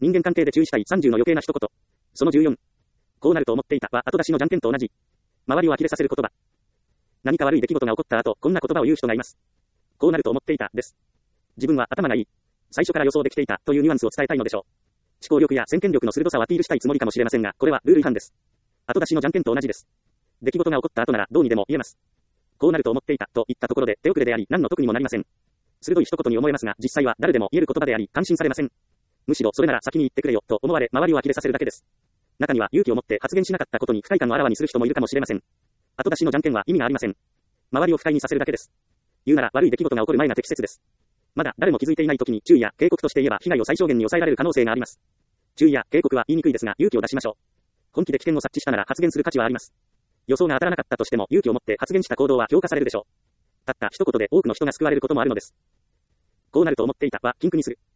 人間関係で注意したい30の余計な一言。その14。こうなると思っていたは後出しのじゃんけんと同じ。周りを呆れさせる言葉。何か悪い出来事が起こった後、こんな言葉を言う人がいます。こうなると思っていた、です。自分は頭がいい。最初から予想できていたというニュアンスを伝えたいのでしょう。思考力や先見力の鋭さをアピールしたいつもりかもしれませんが、これはルール違反です。後出しのじゃんけんと同じです。出来事が起こった後ならどうにでも言えます。こうなると思っていたと言ったところで手遅れであり何の得にもなりません。鋭い一言に思えますが、実際は誰でも言える言葉であり感心されません。むしろそれなら先に言ってくれよと思われ周りを呆れさせるだけです。中には勇気を持って発言しなかったことに不快感をあらわにする人もいるかもしれません。後出しのじゃんけんは意味がありません。周りを不快にさせるだけです。言うなら悪い出来事が起こる前が適切です。まだ誰も気づいていない時に注意や警告として言えば被害を最小限に抑えられる可能性があります。注意や警告は言いにくいですが勇気を出しましょう。本気で危険を察知したなら発言する価値はあります。予想が当たらなかったとしても勇気を持って発言した行動は評価されるでしょう。たった一言で多くの人が救われることもあるのです。こうなると思っていたは禁句にする。